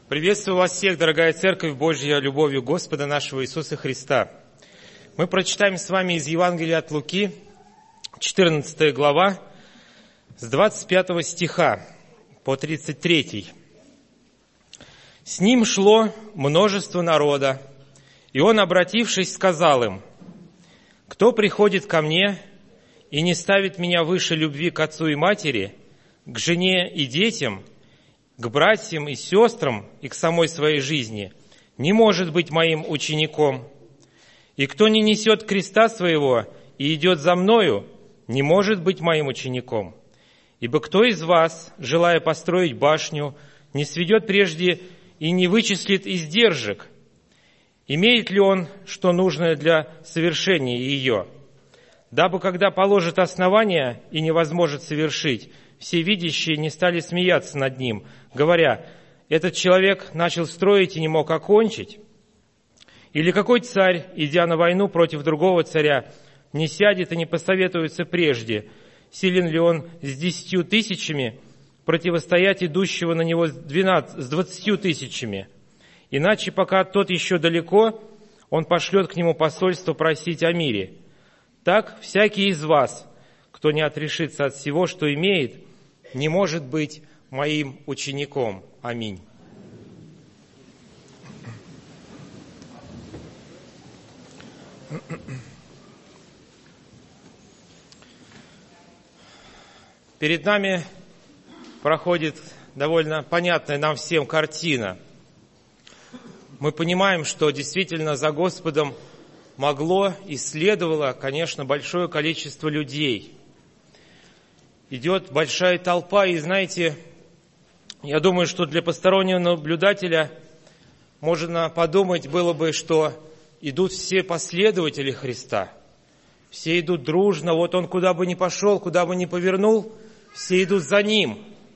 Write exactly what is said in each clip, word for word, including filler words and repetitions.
Приветствую вас всех, дорогая Церковь Божья, любовью Господа нашего Иисуса Христа. Мы прочитаем с вами из Евангелия от Луки, четырнадцатая глава, с двадцать пятого стиха по тридцать третий. «С ним шло множество народа, и он, обратившись, сказал им: «Кто приходит ко мне и не ставит меня выше любви к отцу и матери, к жене и детям, к братьям и сестрам и к самой своей жизни, не может быть моим учеником. И кто не несет креста своего и идет за мною, не может быть моим учеником. Ибо кто из вас, желая построить башню, не сведет прежде и не вычислит издержек? Имеет ли он, что нужное для совершения ее? Дабы, когда положит основание и не возможет совершить, все видящие не стали смеяться над ним, говоря: этот человек начал строить и не мог окончить. Или какой царь, идя на войну против другого царя, не сядет и не посоветуется прежде, силен ли он с десятью тысячами противостоять идущего на него с, двенадцать, с двадцатью тысячами? Иначе, пока тот еще далеко, он пошлет к нему посольство просить о мире. Так всякий из вас, кто не отрешится от всего, что имеет, не может быть моим учеником». Аминь. Перед нами проходит довольно понятная нам всем картина. Мы понимаем, что действительно за Господом могло и следовало, конечно, большое количество людей. Идет большая толпа, и, знаете, я думаю, что для постороннего наблюдателя можно подумать было бы, что идут все последователи Христа. Все идут дружно, вот он куда бы ни пошел, куда бы ни повернул, все идут за ним.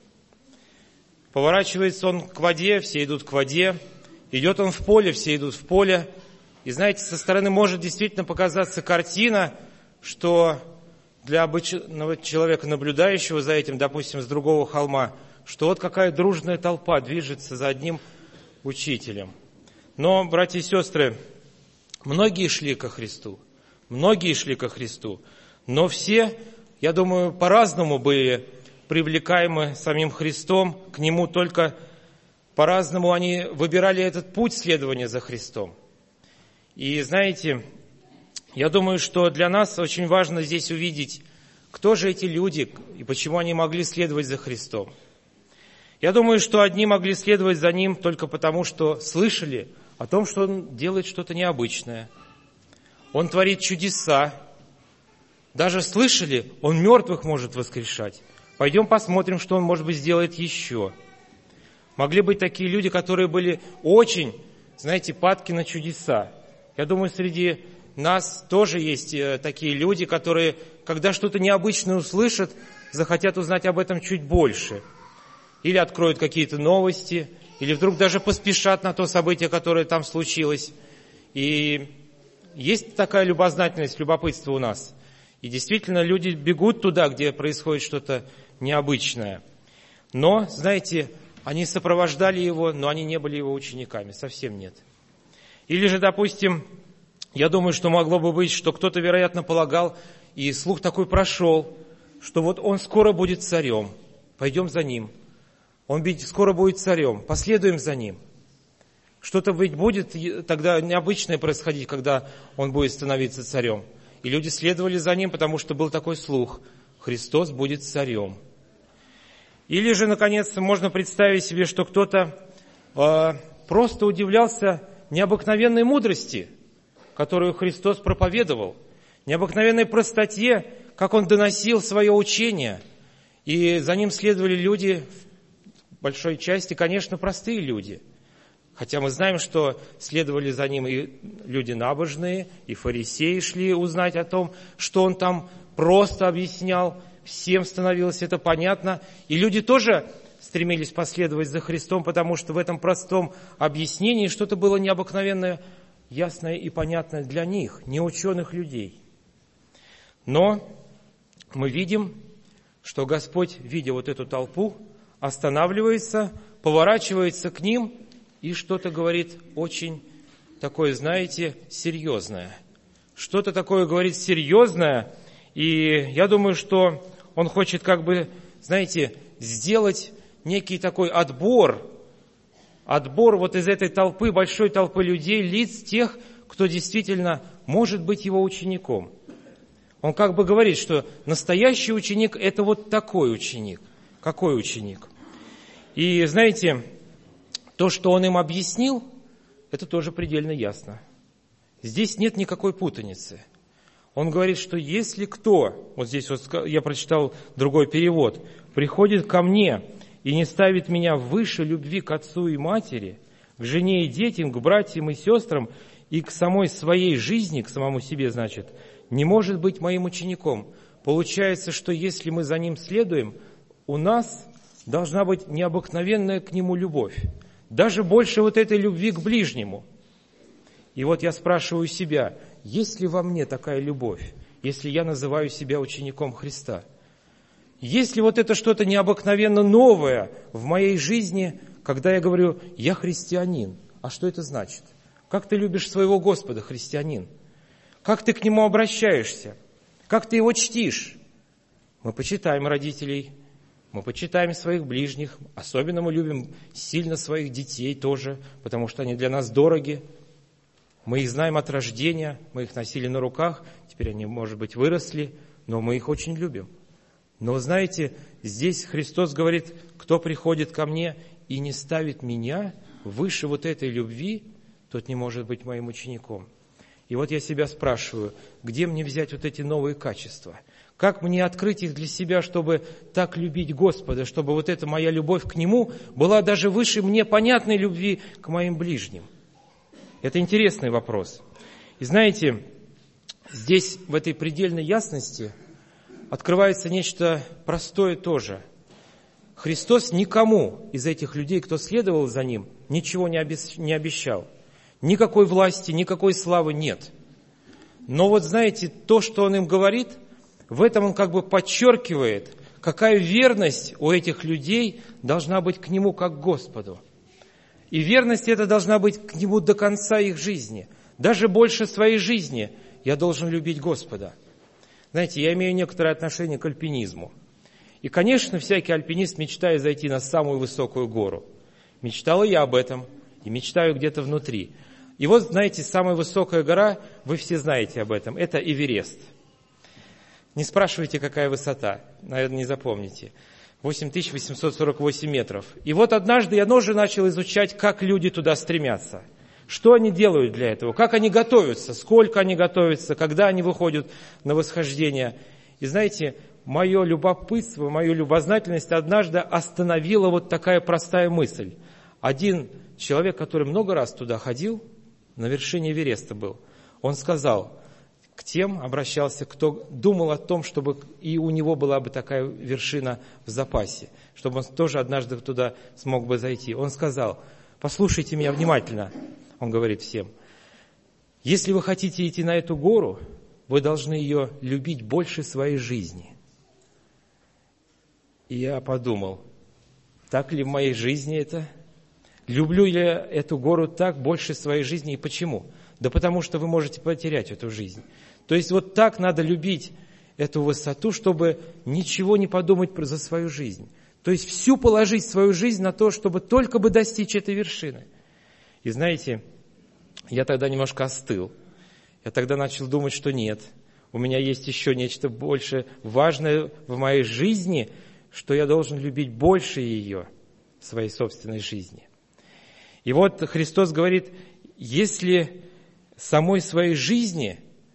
Поворачивается он к воде, все идут к воде. Идет он в поле, все идут в поле. И знаете, со стороны может действительно показаться картина, что для обычного человека, наблюдающего за этим, допустим, с другого холма, что вот какая дружная толпа движется за одним учителем. Но, братья и сестры, многие шли ко Христу, многие шли ко Христу, но все, я думаю, по-разному были привлекаемы самим Христом к Нему, только по-разному они выбирали этот путь следования за Христом. И знаете, я думаю, что для нас очень важно здесь увидеть, кто же эти люди и почему они могли следовать за Христом. Я думаю, что одни могли следовать за Ним только потому, что слышали о том, что Он делает что-то необычное. Он творит чудеса. Даже слышали, Он мертвых может воскрешать. Пойдем посмотрим, что Он, может быть, сделает еще. Могли быть такие люди, которые были очень, знаете, падки на чудеса. Я думаю, среди нас тоже есть такие люди, которые, когда что-то необычное услышат, захотят узнать об этом чуть больше. Или откроют какие-то новости, или вдруг даже поспешат на то событие, которое там случилось. И есть такая любознательность, любопытство у нас. И действительно, люди бегут туда, где происходит что-то необычное. Но, знаете, они сопровождали его, но они не были его учениками, совсем нет. Или же, допустим, я думаю, что могло бы быть, что кто-то, вероятно, полагал, и слух такой прошел, что вот он скоро будет царем, пойдем за ним. Он ведь скоро будет царем, последуем за ним. Что-то ведь будет тогда необычное происходить, когда он будет становиться царем. И люди следовали за ним, потому что был такой слух: Христос будет царем. Или же, наконец, можно представить себе, что кто-то э, просто удивлялся необыкновенной мудрости, которую Христос проповедовал, необыкновенной простоте, как Он доносил свое учение. И за Ним следовали люди, в большой части, конечно, простые люди. Хотя мы знаем, что следовали за Ним и люди набожные, и фарисеи шли узнать о том, что Он там просто объяснял. Всем становилось это понятно. И люди тоже стремились последовать за Христом, потому что в этом простом объяснении что-то было необыкновенное, ясное и понятное для них, неученых людей. Но мы видим, что Господь, видя вот эту толпу, останавливается, поворачивается к ним и что-то говорит очень такое, знаете, серьезное. Что-то такое говорит серьезное, и я думаю, что он хочет как бы, знаете, сделать некий такой отбор, отбор вот из этой толпы, большой толпы людей, лиц тех, кто действительно может быть его учеником. Он как бы говорит, что настоящий ученик – это вот такой ученик. Какой ученик? И знаете, то, что он им объяснил, это тоже предельно ясно. Здесь нет никакой путаницы. Он говорит, что если кто, вот здесь вот я прочитал другой перевод, приходит ко мне и не ставит меня выше любви к отцу и матери, к жене и детям, к братьям и сестрам и к самой своей жизни, к самому себе, значит, не может быть моим учеником. Получается, что если мы за ним следуем, у нас должна быть необыкновенная к нему любовь. Даже больше вот этой любви к ближнему. И вот я спрашиваю себя, есть ли во мне такая любовь, если я называю себя учеником Христа? Есть ли вот это что-то необыкновенно новое в моей жизни, когда я говорю, я христианин? А что это значит? Как ты любишь своего Господа, христианин? Как ты к Нему обращаешься? Как ты Его чтишь? Мы почитаем родителей, мы почитаем своих ближних, особенно мы любим сильно своих детей тоже, потому что они для нас дороги. Мы их знаем от рождения, мы их носили на руках, теперь они, может быть, выросли, но мы их очень любим. Но, знаете, здесь Христос говорит, кто приходит ко мне и не ставит меня выше вот этой любви, тот не может быть моим учеником. И вот я себя спрашиваю, где мне взять вот эти новые качества? Как мне открыть их для себя, чтобы так любить Господа, чтобы вот эта моя любовь к Нему была даже выше мне понятной любви к моим ближним? Это интересный вопрос. И знаете, здесь в этой предельной ясности открывается нечто простое тоже. Христос никому из этих людей, кто следовал за Ним, ничего не обещал. Никакой власти, никакой славы нет. Но вот знаете, то, что Он им говорит, в этом Он как бы подчеркивает, какая верность у этих людей должна быть к Нему как к Господу. И верность эта должна быть к Нему до конца их жизни. Даже больше своей жизни я должен любить Господа. Знаете, я имею некоторое отношение к альпинизму. И, конечно, всякий альпинист мечтает зайти на самую высокую гору. Мечтал и я об этом, и мечтаю где-то внутри. И вот, знаете, самая высокая гора, вы все знаете об этом, это Эверест. Не спрашивайте, какая высота, наверное, не запомните. восемь тысяч восемьсот сорок восемь метров. И вот однажды я тоже начал изучать, как люди туда стремятся. Что они делают для этого, как они готовятся, сколько они готовятся, когда они выходят на восхождение. И знаете, мое любопытство, мою любознательность однажды остановила вот такая простая мысль. Один человек, который много раз туда ходил, на вершине Эвереста был, он сказал, к тем обращался, кто думал о том, чтобы и у него была бы такая вершина в запасе, чтобы он тоже однажды туда смог бы зайти. Он сказал, послушайте меня внимательно, он говорит всем, если вы хотите идти на эту гору, вы должны ее любить больше своей жизни. И я подумал, так ли в моей жизни это? Люблю ли я эту гору так больше своей жизни и почему? Да потому что вы можете потерять эту жизнь. То есть вот так надо любить эту высоту, чтобы ничего не подумать за свою жизнь. То есть всю положить свою жизнь на то, чтобы только бы достичь этой вершины. И знаете, я тогда немножко остыл. Я тогда начал думать, что нет. У меня есть еще нечто больше важное в моей жизни, что я должен любить больше ее в своей собственной жизни. И вот Христос говорит, если самой своей жизни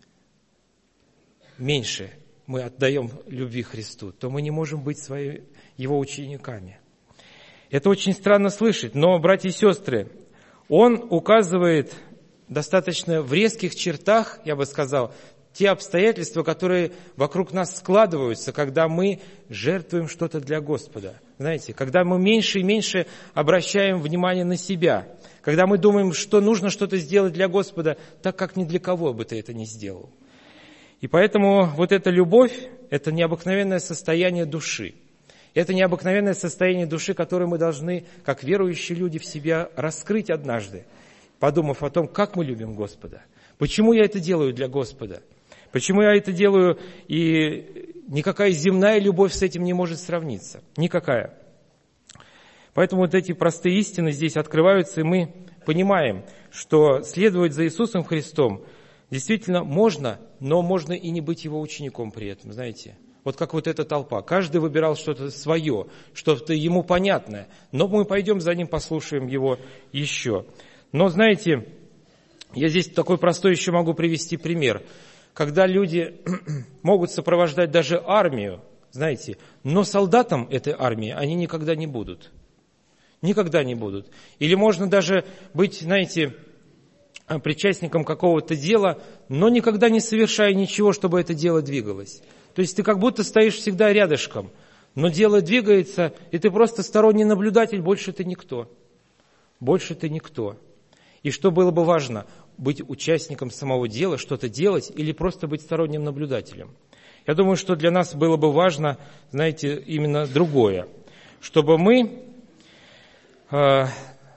меньше мы отдаем любви Христу, то мы не можем быть своими, Его учениками. Это очень странно слышать, но, братья и сестры, Он указывает достаточно в резких чертах, я бы сказал, те обстоятельства, которые вокруг нас складываются, когда мы жертвуем что-то для Господа. Знаете, когда мы меньше и меньше обращаем внимание на себя, когда мы думаем, что нужно что-то сделать для Господа, так как ни для кого бы ты это не сделал. И поэтому вот эта любовь – это необыкновенное состояние души. Это необыкновенное состояние души, которое мы должны, как верующие люди, в себя раскрыть однажды, подумав о том, как мы любим Господа. Почему я это делаю для Господа? Почему я это делаю, и никакая земная любовь с этим не может сравниться? Никакая. Поэтому вот эти простые истины здесь открываются, и мы понимаем, что следовать за Иисусом Христом действительно можно, но можно и не быть Его учеником при этом, знаете. Вот как вот эта толпа. Каждый выбирал что-то свое, что-то ему понятное. Но мы пойдем за Ним, послушаем Его еще. Но, знаете, я здесь такой простой еще могу привести пример. Когда люди могут сопровождать даже армию, знаете, но солдатам этой армии они никогда не будут. Никогда не будут. Или можно даже быть, знаете, причастником какого-то дела, но никогда не совершая ничего, чтобы это дело двигалось. То есть ты как будто стоишь всегда рядышком, но дело двигается, и ты просто сторонний наблюдатель, больше ты никто. Больше ты никто. И что было бы важно, быть участником самого дела, что-то делать или просто быть сторонним наблюдателем? Я думаю, что для нас было бы важно, знаете, именно другое, чтобы мы э,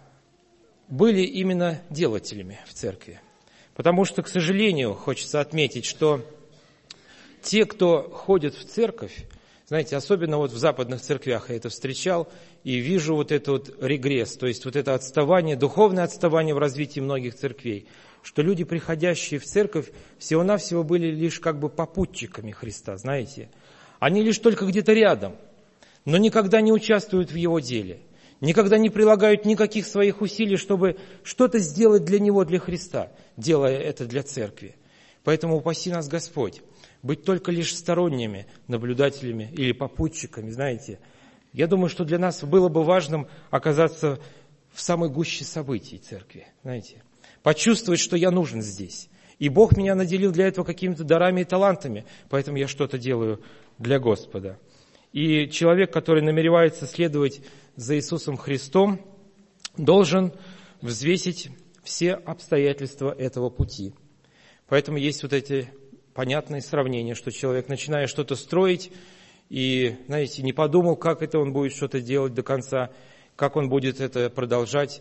были именно делателями в церкви. Потому что, к сожалению, хочется отметить, что те, кто ходит в церковь, знаете, особенно вот в западных церквях я это встречал, и вижу вот этот вот регресс, то есть вот это отставание, духовное отставание в развитии многих церквей, что люди, приходящие в церковь, всего-навсего были лишь как бы попутчиками Христа, знаете. Они лишь только где-то рядом, но никогда не участвуют в Его деле, никогда не прилагают никаких своих усилий, чтобы что-то сделать для Него, для Христа, делая это для церкви. Поэтому упаси нас Господь быть только лишь сторонними наблюдателями или попутчиками, знаете. Я думаю, что для нас было бы важным оказаться в самой гуще событий церкви, знаете. Почувствовать, что я нужен здесь. И Бог меня наделил для этого какими-то дарами и талантами, поэтому я что-то делаю для Господа. И человек, который намеревается следовать за Иисусом Христом, должен взвесить все обстоятельства этого пути. Поэтому есть вот эти понятные сравнения, что человек, начиная что-то строить, и, знаете, не подумал, как это он будет что-то делать до конца, как он будет это продолжать,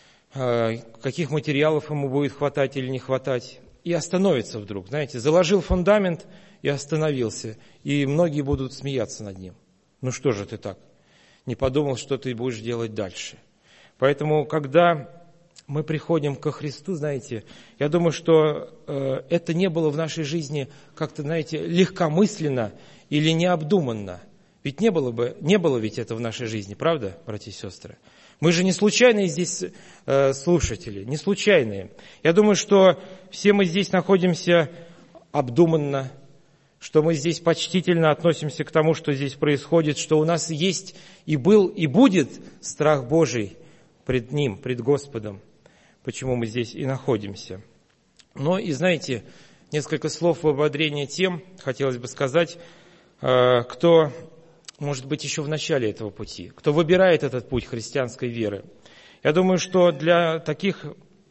каких материалов ему будет хватать или не хватать, и остановится вдруг, знаете, заложил фундамент и остановился, и многие будут смеяться над ним. Ну что же ты так? Не подумал, что ты будешь делать дальше. Поэтому, когда мы приходим ко Христу, знаете, я думаю, что э, это не было в нашей жизни как-то, знаете, легкомысленно или необдуманно. Ведь не было бы, не было ведь это в нашей жизни, правда, братья и сестры? Мы же не случайные здесь э, слушатели, не случайные. Я думаю, что все мы здесь находимся обдуманно, что мы здесь почтительно относимся к тому, что здесь происходит, что у нас есть и был, и будет страх Божий пред Ним, пред Господом, почему мы здесь и находимся. Но и знаете, несколько слов в ободрение тем, хотелось бы сказать, э, кто... может быть, еще в начале этого пути, кто выбирает этот путь христианской веры. Я думаю, что для таких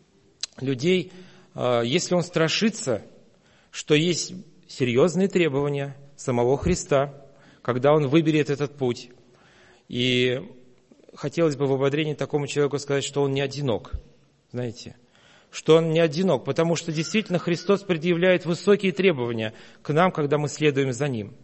людей, если он страшится, что есть серьезные требования самого Христа, когда он выберет этот путь, и хотелось бы в ободрении такому человеку сказать, что он не одинок, знаете, что он не одинок, потому что действительно Христос предъявляет высокие требования к нам, когда мы следуем за Ним.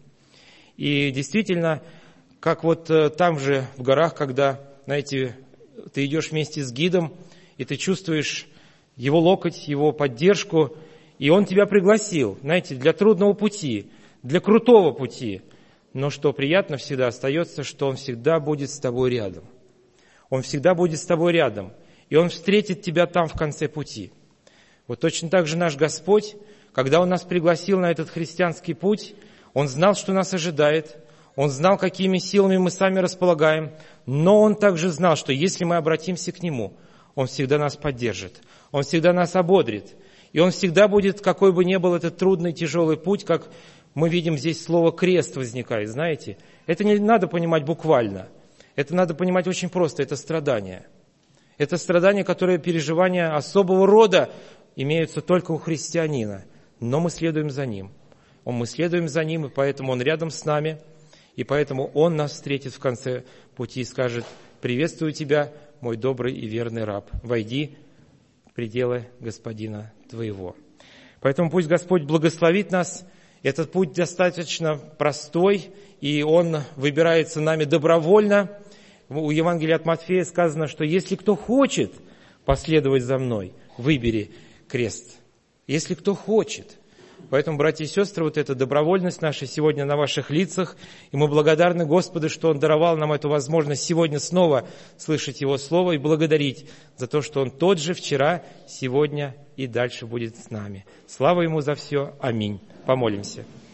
И действительно, как вот там же в горах, когда, знаете, ты идешь вместе с гидом, и ты чувствуешь его локоть, его поддержку, и он тебя пригласил, знаете, для трудного пути, для крутого пути. Но что приятно всегда остается, что он всегда будет с тобой рядом. Он всегда будет с тобой рядом, и он встретит тебя там в конце пути. Вот точно так же наш Господь, когда Он нас пригласил на этот христианский путь, Он знал, что нас ожидает, Он знал, какими силами мы сами располагаем, но Он также знал, что если мы обратимся к Нему, Он всегда нас поддержит, Он всегда нас ободрит, и Он всегда будет, какой бы ни был этот трудный, тяжелый путь, как мы видим здесь слово «крест» возникает, знаете. Это не надо понимать буквально, это надо понимать очень просто, это страдание. Это страдание, которое переживания особого рода имеются только у христианина, но мы следуем за Ним. Мы следуем за Ним, и поэтому Он рядом с нами. И поэтому Он нас встретит в конце пути и скажет: «Приветствую тебя, мой добрый и верный раб, войди в пределы Господина твоего». Поэтому пусть Господь благословит нас. Этот путь достаточно простой, и он выбирается нами добровольно. У Евангелия от Матфея сказано, что если кто хочет последовать за мной, выбери крест. Если кто хочет. Поэтому, братья и сестры, вот эта добровольность наша сегодня на ваших лицах, и мы благодарны Господу, что Он даровал нам эту возможность сегодня снова слышать Его Слово и благодарить за то, что Он тот же вчера, сегодня и дальше будет с нами. Слава Ему за все. Аминь. Помолимся.